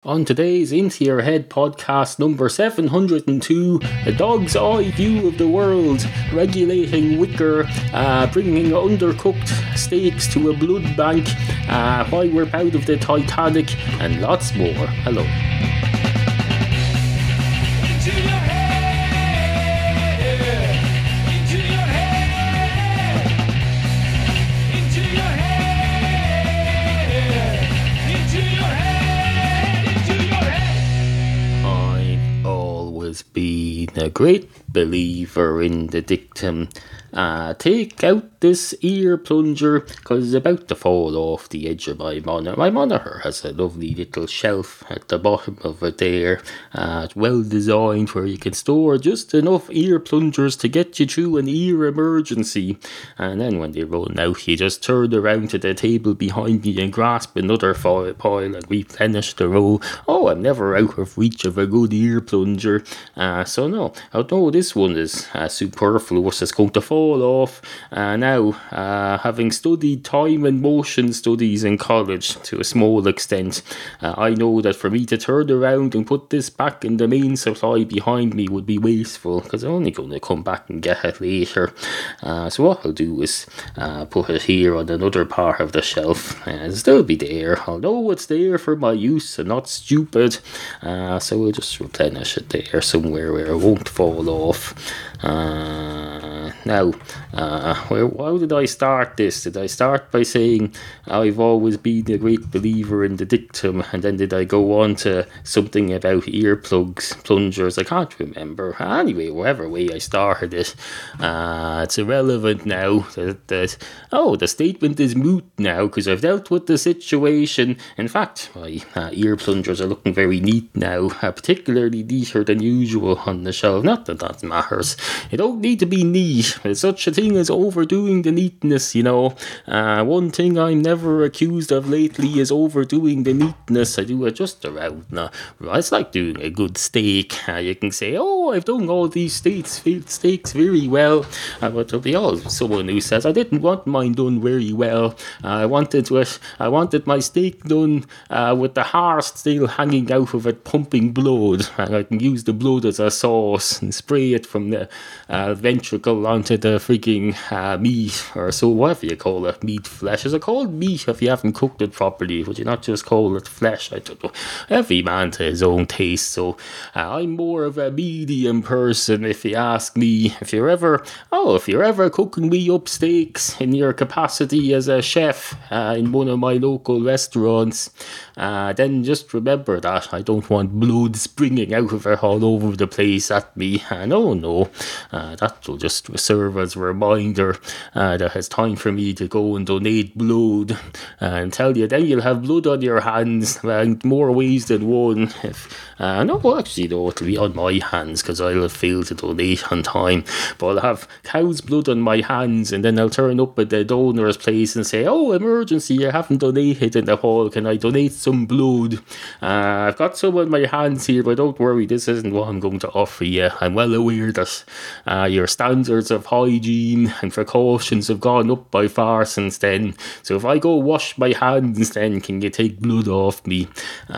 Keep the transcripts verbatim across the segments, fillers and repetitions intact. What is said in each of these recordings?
On today's Into Your Head podcast number seven hundred two, a dog's eye view of the world, regulating wicker, uh, bringing undercooked steaks to a blood bank, uh, why we're proud of the Titanic, and lots more. Hello. Been a great believer in the dictum, uh, take out this ear plunger because it's about to fall off the edge of my monitor. My monitor has a lovely little shelf at the bottom of it there. Uh, it's well designed where you can store just enough ear plungers to get you through an ear emergency. And then when they run out, you just turn around to the table behind me and grasp another pile and replenish the roll. Oh, I'm never out of reach of a good ear plunger. Uh, so no, although this one is uh, superfluous, it's going to fall off. Uh, now, uh, having studied time and motion studies in college to a small extent, uh, I know that for me to turn around and put this back in the main supply behind me would be wasteful, because I'm only going to come back and get it later. Uh, so what I'll do is uh, put it here on another part of the shelf, and it'll still be there. I'll know it's there for my use and not stupid, uh, so we'll just replenish it there somewhere where it won't fall off. Uh, now, uh, where, how did I start this? Did I start by saying I've always been a great believer in the dictum, and then did I go on to something about earplugs, plungers? I can't remember. Anyway, whatever way I started it, uh, it's irrelevant now. That, that oh, the statement is moot now because I've dealt with the situation. In fact, my uh, ear plungers are looking very neat now, uh, particularly neater than usual on the shelf. Not that that matters. It don't need to be neat. There's such a thing as overdoing the neatness, you know. Uh, one thing I'm never accused of lately is overdoing the neatness. I do it just around. Uh, it's like doing a good steak. Uh, you can say, oh, I've done all these steaks, steaks very well. Uh, but there'll be always someone who says, I didn't want mine done very well. Uh, I wanted it, I wanted my steak done uh, with the heart still hanging out of it, pumping blood. And I can use the blood as a sauce and spray it from the uh, ventricle onto the freaking uh, meat, or so whatever you call it, meat flesh. Is it called meat if you haven't cooked it properly? Would you not just call it flesh? I don't know. Every man to his own taste. So uh, I'm more of a medium person, if you ask me. If you're ever, oh, if you're ever cooking me up steaks in your capacity as a chef uh, in one of my local restaurants, uh, then just remember that I don't want blood springing out of it all over the place at me. Uh, no, no. Uh, that will just serve as a reminder uh, that it's time for me to go and donate blood, uh, and tell you then you'll have blood on your hands in more ways than one. If uh, no, well, actually, no, it'll be on my hands because I'll have failed to donate on time. But I'll have cow's blood on my hands, and then I'll turn up at the donor's place and say, "Oh, emergency! I haven't donated in the hall. Can I donate some blood? Uh, I've got some on my hands here, but don't worry, this isn't what I'm going to offer you. I'm well aware that uh, your standards of hygiene and precautions have gone up by far since then. So if I go wash my hands, then can you take blood off me?"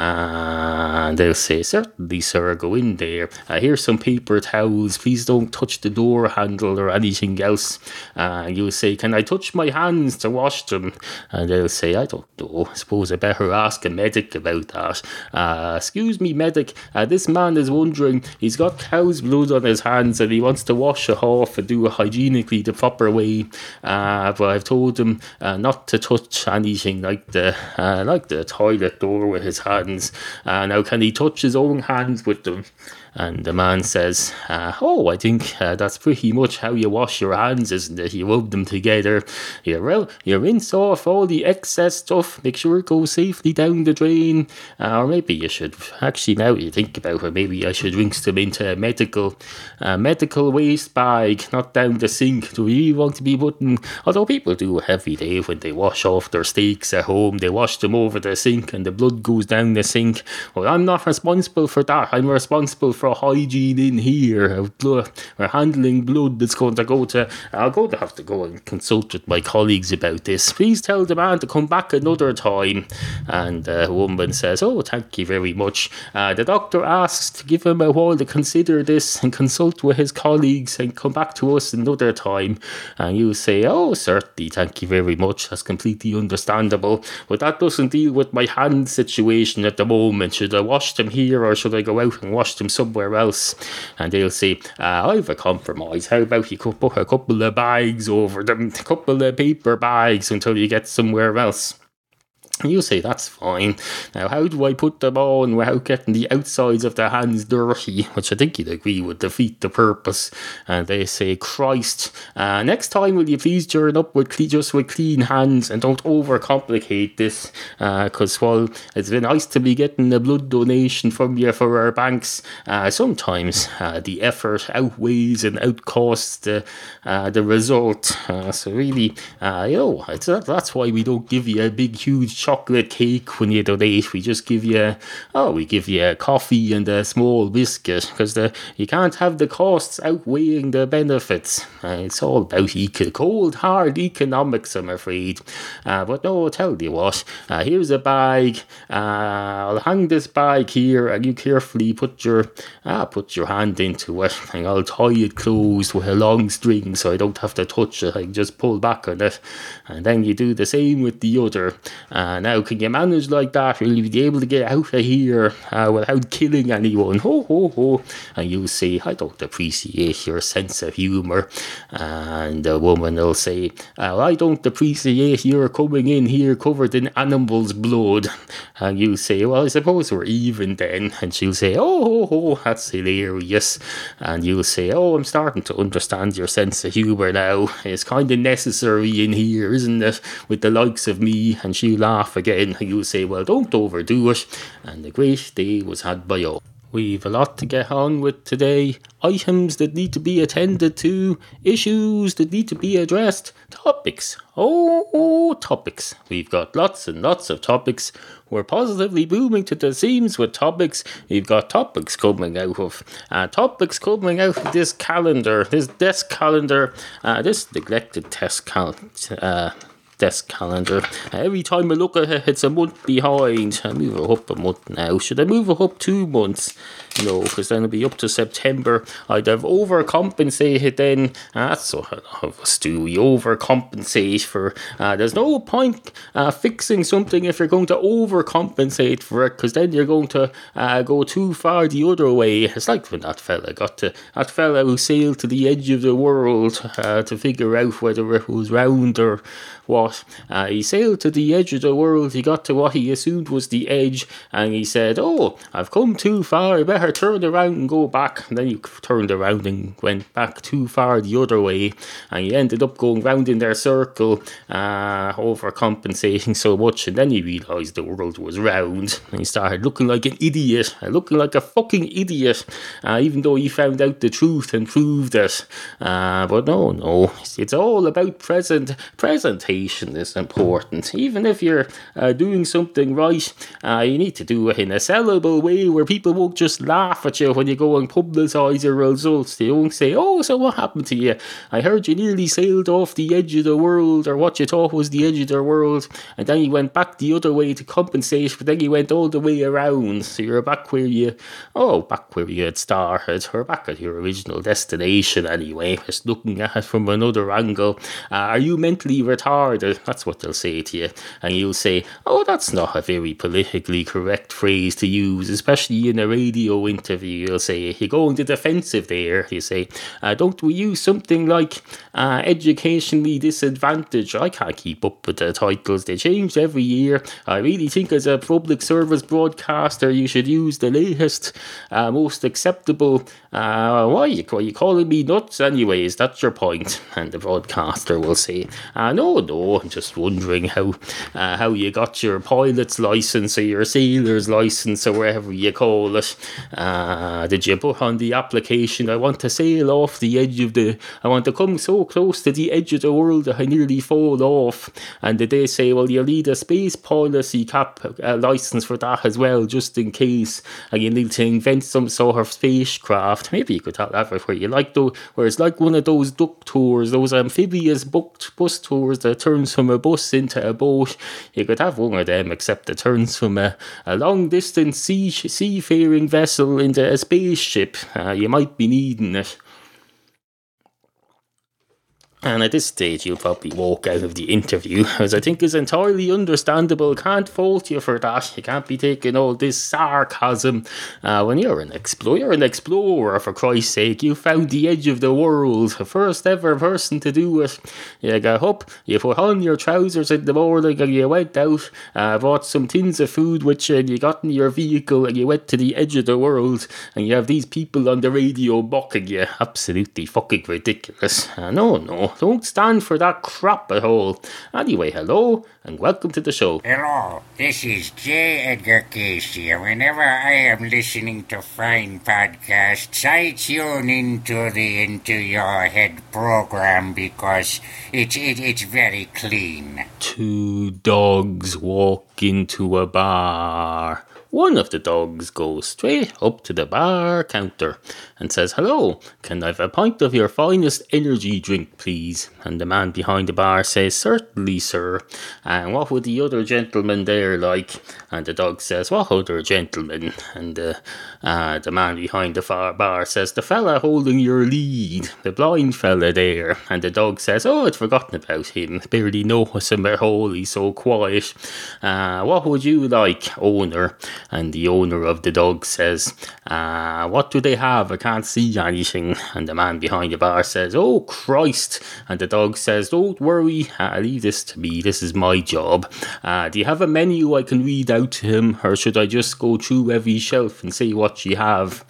Uh, and they'll say, "Certainly, sir, go in there. Uh, here's some paper towels. Please don't touch the door handle or anything else." Uh, and you'll say, "Can I touch my hands to wash them?" And they'll say, "I don't know. I suppose I better ask a medic about that. Uh, excuse me, medic. Uh, this man is wondering, he's got cow's blood on his hands and he wants to wash it off and do it hygienically the proper way. Uh, but I've told him uh, not to touch anything like the uh, like the toilet door with his hands. Uh, now, can he touch his own hands with them?" And the man says, uh, "Oh, I think uh, that's pretty much how you wash your hands, isn't it? You rub them together, you, ro- you rinse off all the excess stuff, make sure it goes safely down the drain. Uh, or maybe you should, actually now you think about it, maybe I should rinse them into a medical, uh, medical waste bag, not down the sink. Do we really want to be putting, although people do every day when they wash off their steaks at home, they wash them over the sink and the blood goes down the sink. Well, I'm not responsible for that. I'm responsible for hygiene in here. Blood, we're handling blood that's going to go to... I'll go to have to go and consult with my colleagues about this. Please tell the man to come back another time. And the woman says, oh, thank you very much. Uh, the doctor asks to give him a while to consider this and consult with his colleagues and come back to us another time. And you say, oh, certainly, thank you very much. That's completely understandable. But that doesn't deal with my hand situation at the moment. Should I wash them here or should I go out and wash them somewhere else? And they'll say, uh, I've a compromise. How about you could put a couple of bags over them, a couple of paper bags until you get somewhere else? You say, that's fine. Now, how do I put them on without getting the outsides of their hands dirty? Which I think you'd agree would defeat the purpose. And they say, Christ, uh, next time will you please turn up with cle- just with clean hands and don't overcomplicate this. Because uh, while it's been nice to be getting a blood donation from you for our banks, uh, sometimes uh, the effort outweighs and outcosts the, uh, the result. Uh, so really, uh, you know, it's, that's why we don't give you a big, huge chocolate cake when you donate. We just give you, oh, we give you a coffee and a small biscuit because the you can't have the costs outweighing the benefits. Uh, it's all about eco- cold, hard economics, I'm afraid. Uh, but no, I'll tell you what, uh, here's a bag. Uh, I'll hang this bag here and you carefully put your, uh, put your hand into it and I'll tie it closed with a long string so I don't have to touch it. I can just pull back on it. And then you do the same with the other. Uh, now, can you manage like that? Will you be able to get out of here uh, without killing anyone? Ho, ho, ho. And you say, I don't appreciate your sense of humour. And the woman will say, oh, I don't appreciate your coming in here covered in animal's blood. And you say, well, I suppose we're even then. And she'll say, oh, ho, ho, that's hilarious. And you'll say, oh, I'm starting to understand your sense of humour now. It's kind of necessary in here, isn't it? With the likes of me. And she'll laugh again. And you'll say, well, don't overdo it. And a great day was had by all. We've a lot to get on with today. Items that need to be attended to. Issues that need to be addressed. Topics. Oh, oh, topics. We've got lots and lots of topics. We're positively booming to the seams with topics. We've got topics coming out of uh, topics coming out of this calendar, this desk calendar, uh, this neglected test calendar. Uh, desk calendar. Every time I look at it, it's a month behind. I move it up a month now. Should I move it up two months? No, because then it'll be up to September. I'd have overcompensated then. Uh, that's so of us do. We overcompensate for. Uh, there's no point uh, fixing something if you're going to overcompensate for it, because then you're going to uh, go too far the other way. It's like when that fella got to that fella who sailed to the edge of the world uh, to figure out whether it was round or what. Uh, he sailed to the edge of the world. He got to what he assumed was the edge, and he said, "Oh, I've come too far. I better turn around and go back." And then he turned around and went back too far the other way, and he ended up going round in their circle, uh, overcompensating so much. And then he realised the world was round, and he started looking like an idiot, looking like a fucking idiot, uh, even though he found out the truth and proved it. Uh, but no, no, it's all about present presentation. Is important. Even if you're uh, doing something right, uh, you need to do it in a sellable way where people won't just laugh at you when you go and publicise your results. They won't say, "Oh, so what happened to you? I heard you nearly sailed off the edge of the world," or what you thought was the edge of the world, and then you went back the other way to compensate, but then you went all the way around. So you're back where you, oh, back where you had started, or back at your original destination anyway, just looking at it from another angle. Uh, are you mentally retarded? That's what they'll say to you. And you'll say, "Oh, that's not a very politically correct phrase to use, especially in a radio interview." You'll say, "You're going to defensive there." You say, uh, "Don't we use something like uh, educationally disadvantaged?" I can't keep up with the titles. They change every year. I really think as a public service broadcaster, you should use the latest, uh, most acceptable. Uh, why, are you, why are you calling me nuts anyways? That's your point. And the broadcaster will say, uh, no, no, hello, I'm just wondering how uh, how you got your pilot's license or your sailor's license or wherever you call it. Uh, did you put on the application, I want to sail off the edge of the, I want to come so close to the edge of the world that I nearly fall off? And did they say, well, you'll need a space policy cap uh, license for that as well, just in case, and you need to invent some sort of spacecraft? Maybe you could have that for you, like though, where it's like one of those duck tours, those amphibious booked bus tours that turns from a bus into a boat. You could have one of them, except it turns from a, a long distance sea seafaring vessel into a spaceship. Uh, you might be needing it. And at this stage, you'll probably walk out of the interview, as I think is entirely understandable. Can't fault you for that. You can't be taking all this sarcasm uh, when you're an explorer. You're an explorer, for Christ's sake. You found the edge of the world, the first ever person to do it. You got up, you put on your trousers in the morning, and you went out, uh, bought some tins of food with you, and you got in your vehicle, and you went to the edge of the world, and you have these people on the radio mocking you. Absolutely fucking ridiculous. Uh, no, no. Don't stand for that crap at all. Anyway, hello, and welcome to the show. Hello, this is J. Edgar Cayce here. Whenever I am listening to fine podcasts, I tune into the Into Your Head program because it's, it, it's very clean. Two dogs walk into a bar. One of the dogs goes straight up to the bar counter and says, hello, can I have a pint of your finest energy drink, please? And the man behind the bar says, certainly, sir. And what would the other gentleman there like? And the dog says, what other gentleman? And uh, uh, the man behind the far bar says, the fella holding your lead, the blind fella there. And the dog says, oh, I'd forgotten about him. Barely notice him at all, he's so quiet. Uh, what would you like, owner? And the owner of the dog says, uh, what do they have? I can't see anything. And the man behind the bar says, oh, Christ. And the dog says, don't worry, uh, leave this to me. This is my job. Uh, do you have a menu I can read out to him? Or should I just go through every shelf and see what you have?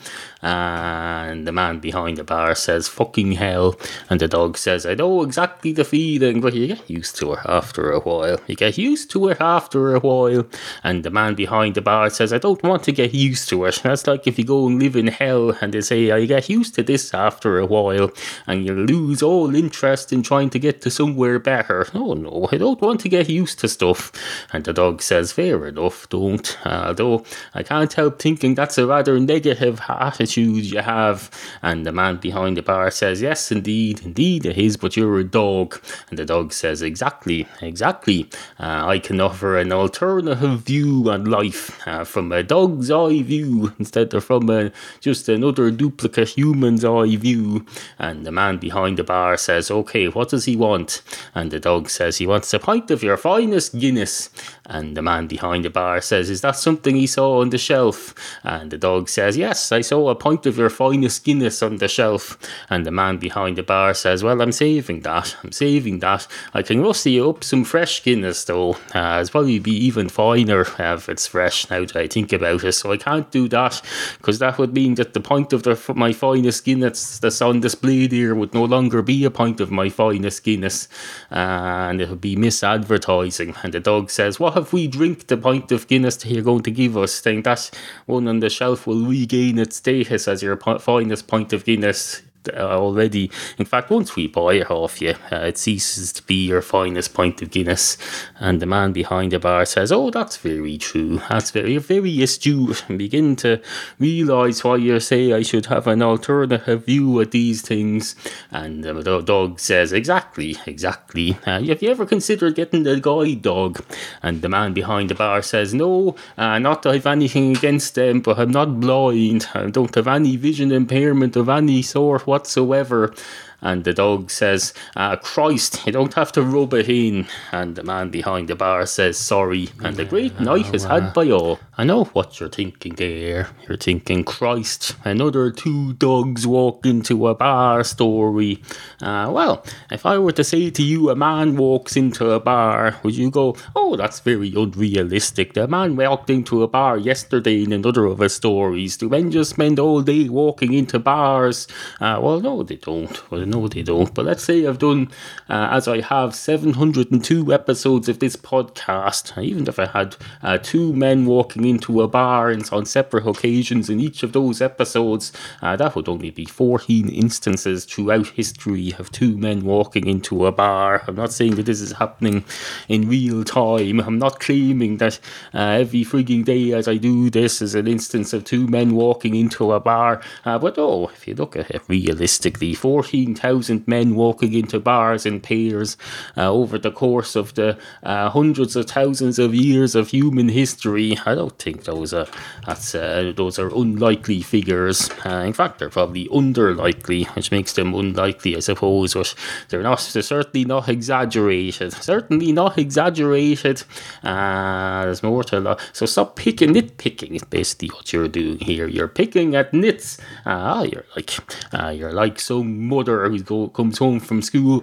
And the man behind the bar says, fucking hell. And the dog says, I know exactly the feeling, but you get used to it after a while. You get used to it after a while. And the man behind the bar says, I don't want to get used to it. That's like if you go and live in hell and they say, I get used to this after a while, and you lose all interest in trying to get to somewhere better. Oh no, I don't want to get used to stuff. And the dog says, fair enough, don't. Although I can't help thinking that's a rather negative attitude you have. And the man behind the bar says, yes, indeed, indeed it is, but you're a dog. And the dog says, exactly, exactly. Uh, I can offer an alternative view on life, uh, from a dog's eye view instead of from a, just another duplicate human's eye view. And the man behind the bar says, okay, what does he want? And the dog says, he wants a pint of your finest Guinness. And the man behind the bar says, is that something he saw on the shelf? And the dog says, yes, I saw a pint of your finest Guinness on the shelf. And the man behind the bar says, well, I'm saving that, I'm saving that. I can rustle you up some fresh Guinness though. Uh, it's probably be even finer uh, if it's fresh now that I think about it. So I can't do that, because that would mean that the pint of the, my finest Guinness that's on display there would no longer be a pint of my finest Guinness. Uh, and it would be misadvertising. And the dog says, what if we drink the pint of Guinness that you're going to give us? Then that one on the shelf will regain its status as your po- finest pint of Guinness uh, already. In fact, once we buy it off you, uh, it ceases to be your finest pint of Guinness. And the man behind the bar says, oh, that's very true. That's very, very astute. And begin to realise why you say I should have an alternative view at these things. And the dog says, exactly, exactly. Uh, have you ever considered getting the guide dog? And the man behind the bar says, no, uh, not that I have anything against them, but I'm not blind. I don't have any vision impairment of any sort whatsoever. And the dog says, uh, Christ, you don't have to rub it in. And the man behind the bar says, sorry. And a great night is had by all. I know what you're thinking there. You're thinking, Christ, another two dogs walk into a bar story. Uh, well, if I were to say to you, a man walks into a bar, would you go, oh, that's very unrealistic. The man walked into a bar yesterday in another of his stories. Do men just spend all day walking into bars? Uh, well, no, they don't. Well, no, they don't. But let's say I've done, uh, as I have, seven hundred two episodes of this podcast. Even if I had uh, two men walking into a bar and on separate occasions in each of those episodes, uh, that would only be fourteen instances throughout history of two men walking into a bar. I'm not saying that this is happening in real time. I'm not claiming that uh, every frigging day as I do this is an instance of two men walking into a bar. Uh, but oh, if you look at it realistically, fourteen thousand men walking into bars in pairs uh, over the course of the uh, hundreds of thousands of years of human history, I don't think those are that's uh, those are unlikely figures. Uh, in fact, they're probably underlikely, which makes them unlikely, I suppose. But they're not. They're certainly not exaggerated. Certainly not exaggerated. Uh, there's more to lo- so stop picking nitpicking. Is basically what you're doing here. You're picking at nits. Ah, uh, you're like uh, you're like some mother who go, comes home from school.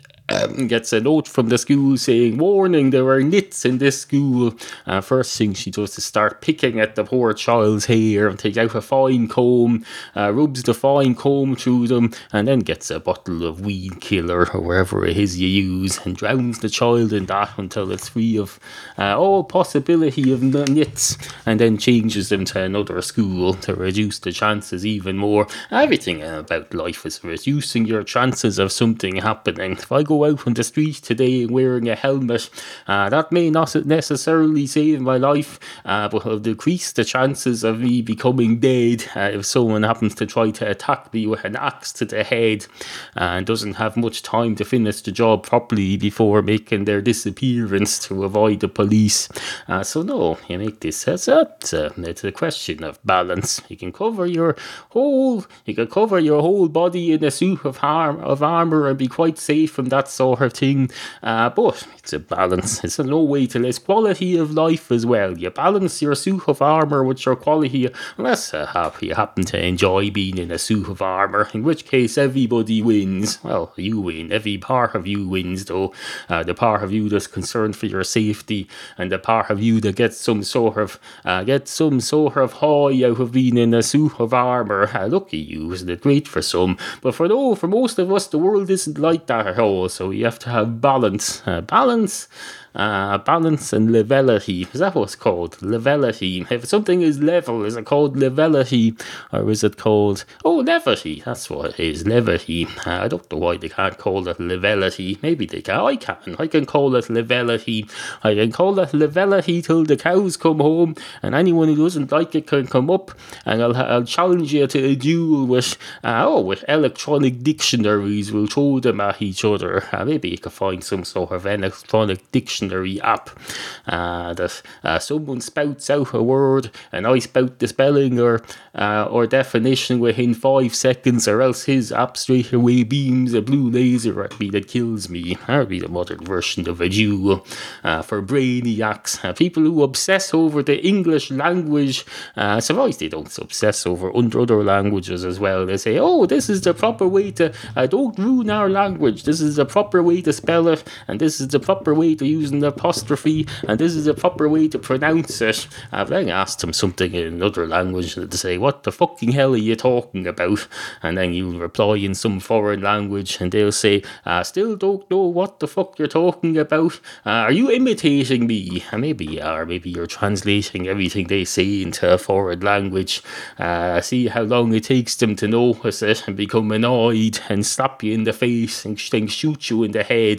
Um, gets a note from the school saying, warning, there are nits in this school. Uh, first thing she does is start picking at the poor child's hair and takes out a fine comb, uh, rubs the fine comb through them, and then gets a bottle of weed killer or wherever it is you use and drowns the child in that until it's free of uh, all possibility of nits, and then changes them to another school to reduce the chances even more. Everything about life is reducing your chances of something happening. If I go out on the street today wearing a helmet, uh, that may not necessarily save my life, uh, but will decrease the chances of me becoming dead uh, if someone happens to try to attack me with an axe to the head uh, and doesn't have much time to finish the job properly before making their disappearance to avoid the police. Uh, so no, you make this as a, it's a, it's a question of balance. You can cover your whole, you can cover your whole body in a suit of, harm, of armour and be quite safe from that sort of thing, uh, but it's a balance. It's a no way to less quality of life as well. You balance your suit of armour with your quality, unless uh, you happen to enjoy being in a suit of armour, in which case everybody wins. Well, you win. Every part of you wins, though. Uh, the part of you that's concerned for your safety, and the part of you that gets some sort of uh, gets some sort of high out of being in a suit of armour. Uh, lucky you, isn't it great for some? But for no, for most of us, the world isn't like that at all. So you have to have balance. Uh, balance. Uh, balance and levelity. Is that what it's called? Levelity. If something is level, is it called levelity? Or is it called... Oh, levity. That's what it is. Levity. Uh, I don't know why they can't call it levelity. Maybe they can. I can. I can call it levelity. I can call it levelity till the cows come home, and anyone who doesn't like it can come up, and I'll, I'll challenge you to a duel with, uh, oh, with electronic dictionaries. We'll throw them at each other. Uh, maybe you can find some sort of electronic dictionary app uh, that uh, someone spouts out a word and I spout the spelling or uh, or definition within five seconds, or else his app straight away beams a blue laser at me that kills me. That would be the modern version of a duel uh, for brainiacs. Uh, people who obsess over the English language, uh, surprised they don't obsess over other languages as well. They say, oh, this is the proper way to, uh, don't ruin our language. This is the proper way to spell it, and this is the proper way to use an apostrophe, and this is the proper way to pronounce it. I've then asked them something in another language and to say, what the fucking hell are you talking about? And then you reply in some foreign language and they'll say, I still don't know what the fuck you're talking about. Uh, are you imitating me? And maybe you are. Maybe you're translating everything they say into a foreign language. Uh, see how long it takes them to notice it and become annoyed and slap you in the face and then shoot you in the head.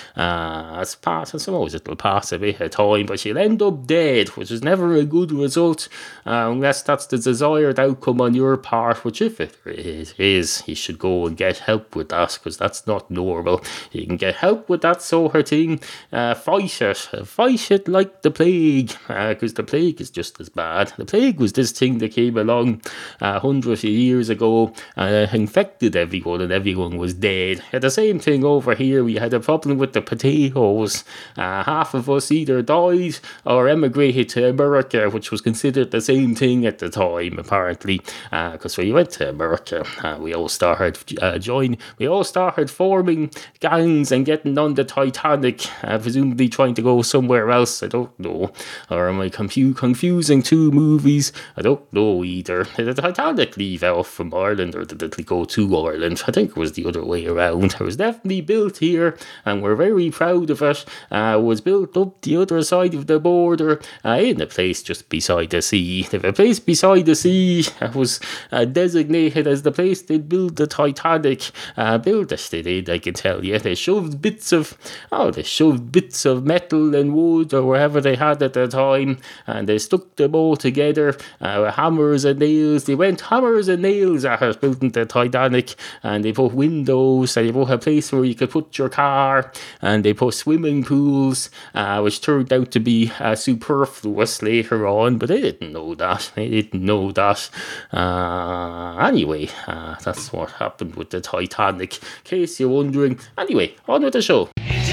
Uh, it's part, I suppose it'll pass a bit of time, but you'll end up dead, which is never a good result, uh, unless that's the desired outcome on your part, which if it is, you should go and get help with that, because that's not normal. You can get help with that sort of thing. Uh, fight it. Fight it like the plague, because uh, the plague is just as bad. The plague was this thing that came along uh, hundreds of years ago and uh, infected everyone, and everyone was dead. At the same thing over here, we had a problem with the potatoes. Uh, Uh, half of us either died or emigrated to America, which was considered the same thing at the time, apparently. Because uh, when you went to America, uh, we all started uh, join, we all started forming gangs and getting on the Titanic, uh, presumably trying to go somewhere else. I don't know. Or am I confu- confusing two movies? I don't know either. Did the Titanic leave out from Ireland, or did it go to Ireland? I think it was the other way around. It was definitely built here, and we're very proud of it. Uh, it was built up the other side of the border, uh, in a place just beside the sea. If a place beside the sea was uh, designated as the place they'd build the Titanic, uh, build it they did, I can tell you. They shoved bits of, oh, they shoved bits of metal and wood or wherever they had at the time, and they stuck them all together uh, with hammers and nails. They went hammers and nails at it, building the Titanic, and they put windows, and they put a place where you could put your car, and they put swimming pools, uh, which turned out to be uh, superfluous later on, but they didn't know that. They didn't know that. Uh, anyway, uh, that's what happened with the Titanic, in case you're wondering. Anyway, on with the show.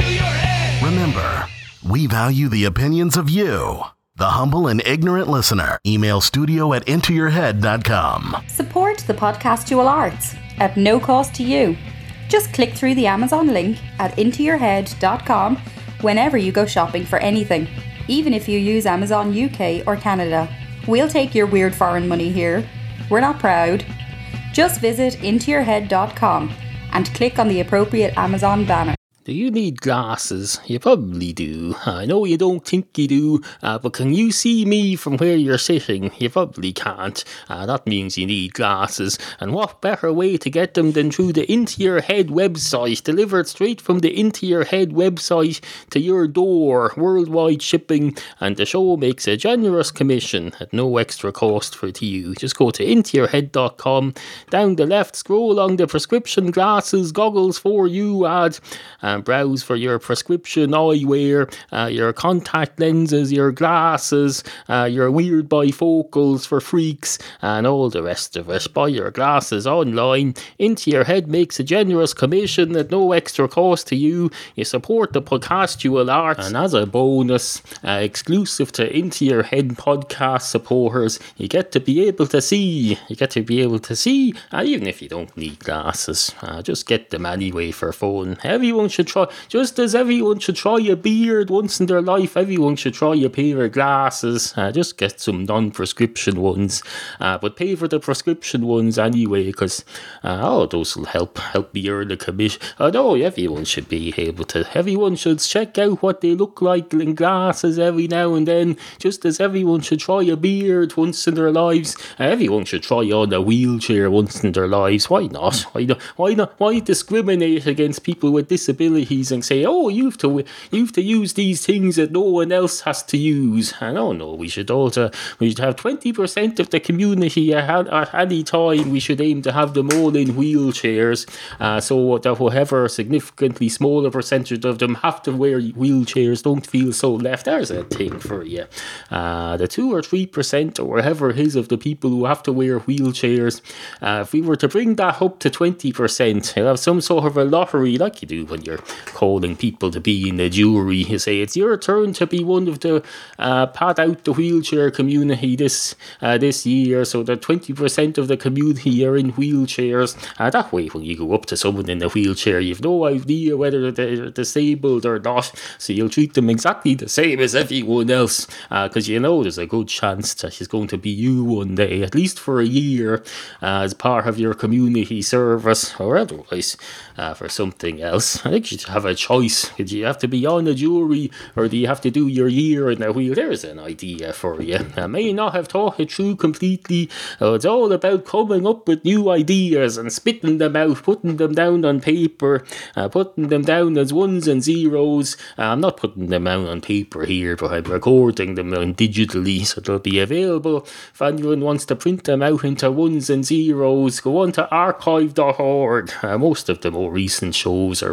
Remember, we value the opinions of you, the humble and ignorant listener. Email studio at into your head dot com. Support the Podcastual Arts at no cost to you. Just click through the Amazon link at into your head dot com whenever you go shopping for anything, even if you use Amazon U K or Canada. We'll take your weird foreign money here. We're not proud. Just visit into your head dot com and click on the appropriate Amazon banner. Do you need glasses? You probably do. I know you don't think you do, uh, but can you see me from where you're sitting? You probably can't. Uh, that means you need glasses. And what better way to get them than through the Into Your Head website, delivered straight from the Into Your Head website to your door, worldwide shipping, and the show makes a generous commission at no extra cost for to you. Just go to into your head dot com, down the left, scroll along the prescription glasses, goggles for you ad, and browse for your prescription eyewear, uh, your contact lenses, your glasses, uh, your weird bifocals for freaks, and all the rest of it. Buy your glasses online. Into Your Head makes a generous commission at no extra cost to you. You support the Podcastual Arts, and as a bonus, uh, exclusive to Into Your Head podcast supporters, you get to be able to see. You get to be able to see, uh, even if you don't need glasses. Uh, just get them anyway for fun. Everyone should try, just as everyone should try a beard once in their life, everyone should try a pair of glasses. Uh, just get some non-prescription ones, uh, but pay for the prescription ones anyway, because uh, oh, those will help help me earn a commission. I know everyone should be able to. Everyone should check out what they look like in glasses every now and then, just as everyone should try a beard once in their lives. Uh, everyone should try on a wheelchair once in their lives. Why not? Why not? Why not? Why discriminate against people with disabilities and say, oh, you have to you have to use these things that no one else has to use? I don't know. We should also we should have twenty percent of the community at, at any time. We should aim to have them all in wheelchairs, uh, so that whatever significantly smaller percentage of them have to wear wheelchairs don't feel so left. There's a thing for you. Uh, the two or three percent or whatever it is of the people who have to wear wheelchairs, uh, if we were to bring that up to twenty percent, you'll have some sort of a lottery like you do when you're calling people to be in the jury. You say it's your turn to be one of the uh, pad out the wheelchair community this uh, this year, so that twenty percent of the community are in wheelchairs. Uh, that way, when you go up to someone in a wheelchair, you've no idea whether they're disabled or not, so you'll treat them exactly the same as everyone else, because uh, you know there's a good chance that it's going to be you one day, at least for a year, uh, as part of your community service, or otherwise uh, for something else. I think you should have a choice. Do you have to be on a jury, or do you have to do your year in a wheel? There's an idea for you. I may not have thought it through completely. Uh, it's all about coming up with new ideas and spitting them out, putting them down on paper, uh, putting them down as ones and zeros. Uh, I'm not putting them out on paper here, but I'm recording them digitally, so they'll be available if anyone wants to print them out into ones and zeros. Go on to archive dot org. Uh, most of the more recent shows are copied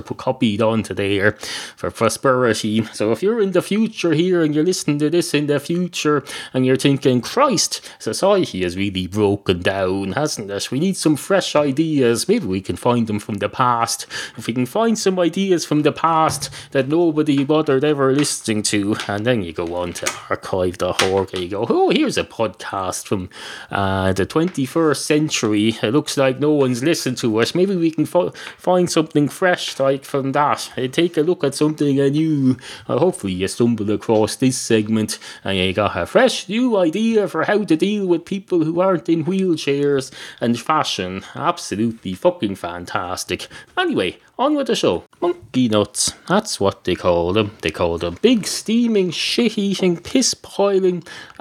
copied onto there for prosperity. So if you're in the future here and you're listening to this in the future and you're thinking, Christ, society has really broken down, hasn't it? We need some fresh ideas. Maybe we can find them from the past. If we can find some ideas from the past that nobody bothered ever listening to, and then you go on to archive dot org and you go, oh, here's a podcast from uh, the twenty-first century. It looks like no one's listened to us. Maybe we can fo- find something fresh like from that. Take a look at something new. Uh, hopefully you stumble across this segment and you got a fresh new idea for how to deal with people who aren't in wheelchairs and fashion. Absolutely fucking fantastic. Anyway, on with the show. Monkey nuts, that's what they call them. They call them big, steaming, shit-eating, piss-piling,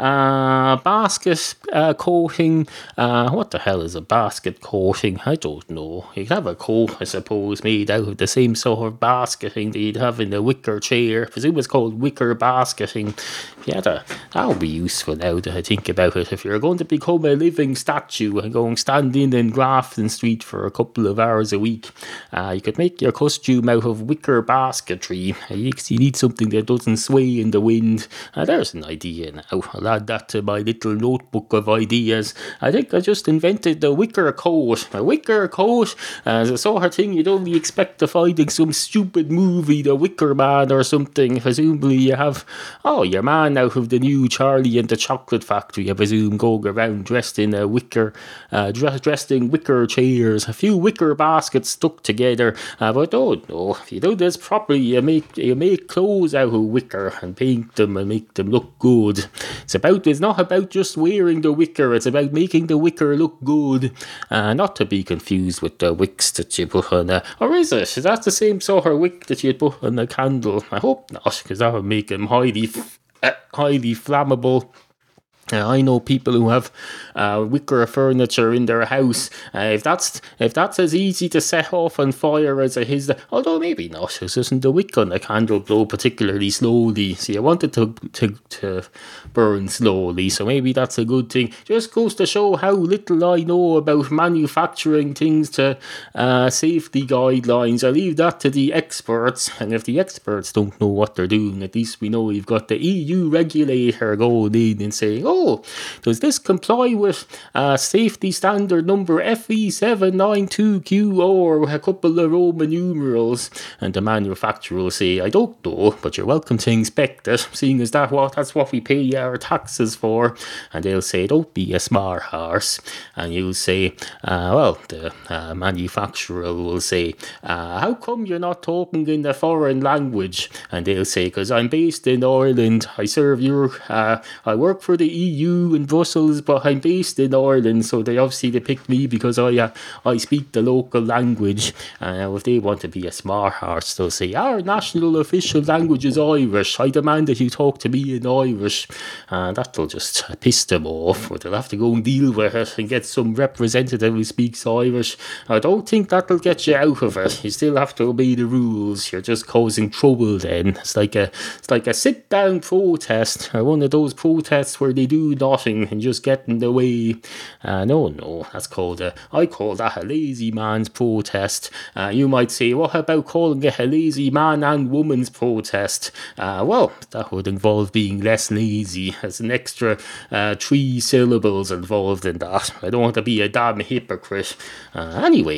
uh, basket uh, coating. Uh, what the hell is a basket coating? I don't know. You'd have a coat, I suppose, made out of the same sort of basketing that you'd have in a wicker chair. I presume it's called wicker basketing. Yeah, that would be useful now that I think about it. If you're going to become a living statue and go and stand in in Grafton Street for a couple of hours a week, uh, you could make your costume out of wicker basketry. You, you need something that doesn't sway in the wind. Uh, there's an idea now. I'll add that to my little notebook of ideas. I think I just invented the wicker coat. A wicker coat uh, is a sort of thing you'd only expect to find in some stupid movie, The Wicker Man or something. Presumably you have, oh, your man out of the new Charlie and the Chocolate Factory, I presume, going around dressed in a wicker, uh, dress, dressed in wicker chairs, a few wicker baskets stuck together. Uh, but oh no, if you do this properly, you make you make clothes out of wicker and paint them and make them look good. It's about it's not about just wearing the wicker, it's about making the wicker look good. Uh, not to be confused with the wicks that you put on a, or is it? Is that the same sort of wick that you'd put on a candle? I hope not, because that would make them highly uh, highly flammable. Uh, I know people who have uh, wicker furniture in their house. Uh, if that's if that's as easy to set off on fire as it is, although maybe not, it doesn't the wick on a candle blow particularly slowly. So you want it to, to to burn slowly. So maybe that's a good thing. Just goes to show how little I know about manufacturing things to uh, safety guidelines. I leave that to the experts. And if the experts don't know what they're doing, at least we know we've got the E U regulator going in and saying, oh, Oh, does this comply with uh, safety standard number F E seven nine two Q O or a couple of Roman numerals? And the manufacturer will say, I don't know, but you're welcome to inspect it, seeing as that what that's what we pay our taxes for. And they'll say, don't be a smart horse. And you'll say, uh, well, the uh, manufacturer will say, uh, how come you're not talking in a foreign language? And they'll say, because I'm based in Ireland, I serve your, uh, I work for the E U in Brussels, but I'm based in Ireland, so they obviously they picked me because I uh, I speak the local language. And uh, if they want to be a smart horse, they'll say, our national official language is Irish. I demand that you talk to me in Irish. And that'll just piss them off. But they'll have to go and deal with it and get some representative who speaks Irish. I don't think that'll get you out of it. You still have to obey the rules. You're just causing trouble then. It's like a it's like a sit down protest, or one of those protests where they do nothing and just get in the way. Uh, no, no, that's called a, I call that a lazy man's protest. Uh, you might say, what about calling it a lazy man and woman's protest? Uh, well, that would involve being less lazy. There's an extra uh, three syllables involved in that. I don't want to be a damn hypocrite. Uh, anyway,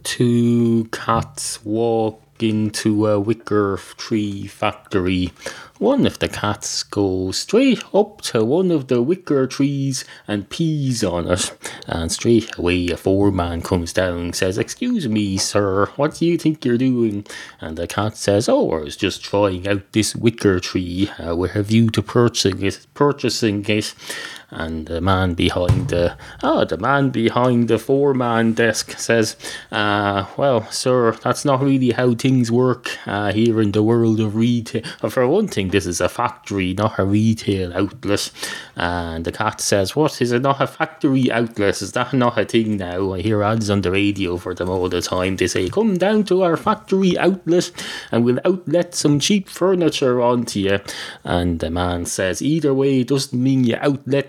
two cats walk into a wicker tree factory. One of the cats goes straight up to one of the wicker trees and pees on it. And straight away a foreman comes down and says, excuse me, sir, what do you think you're doing? And the cat says, oh, I was just trying out this wicker tree uh, with a view to purchasing it. Purchasing it. And the man behind the oh, the man behind the foreman desk says, uh, well, sir, that's not really how things work uh, here in the world of retail. For one thing, this is a factory, not a retail outlet. And the cat says, what, is it not a factory outlet? Is that not a thing now? I hear ads on the radio for them all the time. They say, come down to our factory outlet and we'll outlet some cheap furniture onto you. And the man says, either way, it doesn't mean you outlet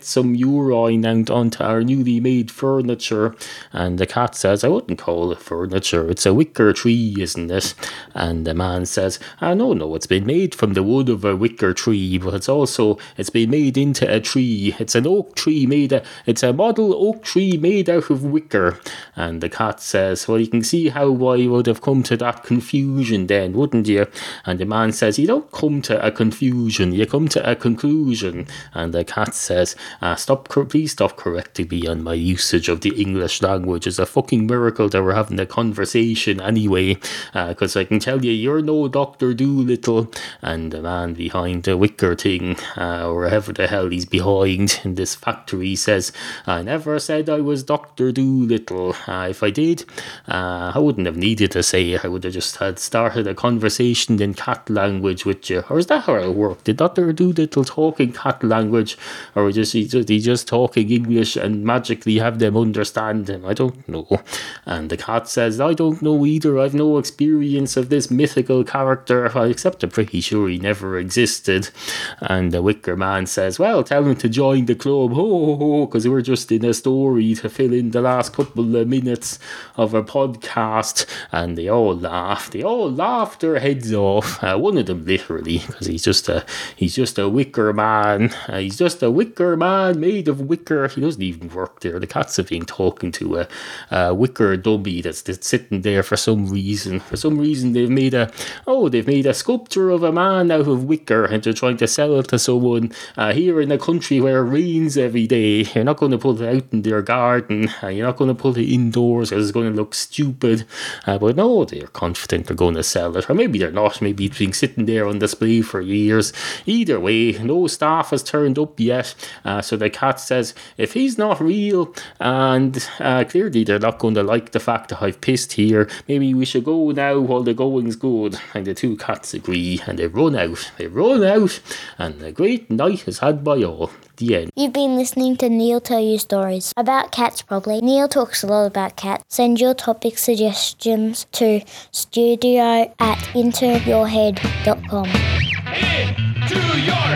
some urine out onto our newly made furniture. And the cat says, I wouldn't call it furniture, it's a wicker tree, isn't it? And the man says, ah, no, no, it's been made from the wood of a wicker tree, but it's also, it's been made into a tree. It's an oak tree made, a, it's a model oak tree made out of wicker. And the cat says, well, you can see how I would have come to that confusion then, wouldn't you? And the man says, you don't come to a confusion, you come to a conclusion. And the cat says, uh, stop, please stop correcting me on my usage of the English language. It's a fucking miracle that we're having a conversation anyway, because uh, I can tell you, you're no Doctor Dolittle. And the man behind the wicker thing, uh, or wherever the hell he's behind in this factory, says, I never said I was Doctor Dolittle. Uh, if I did, uh, I wouldn't have needed to say it. I would have just had started a conversation in cat language with you. Or is that how it worked? Did Doctor Dolittle talk in cat language, or was just, he, just, he just talking English and magically have them understand him? I don't know. And the cat says, I don't know either. I've no experience of this mythical character, except I'm pretty sure he never existed. And the wicker man says, well, tell him to join the club, ho ho ho, because we're just in a story to fill in the last couple of minutes of a podcast. And they all laugh. They all laugh their heads off. Uh, one of them literally, because he's just a he's just a wicker man. Uh, he's just a wicker man made of wicker. He doesn't even work there. The cats have been talking to a, a wicker dummy that's, that's sitting there for some reason. For some reason they've made a oh they've made a sculpture of a man out of wicker, and they're trying to sell it to someone uh, here in a country where it rains every day. You're not going to put it out in their garden. Uh, you're not going to put it indoors because it's going to look stupid. Uh, but no, they're confident they're going to sell it. Or maybe they're not. Maybe it's been sitting there on display for years. Either way, no staff has turned up yet. Uh, so the cat says, if he's not real, and uh, clearly they're not going to like the fact that I've pissed here, maybe we should go now while the going's good. And the two cats agree, and they run out. They run out, and a great night is had by all. The end. You've been listening to Neil tell you stories about cats, probably. Neil talks a lot about cats. Send your topic suggestions to studio at into your head dot com. Into your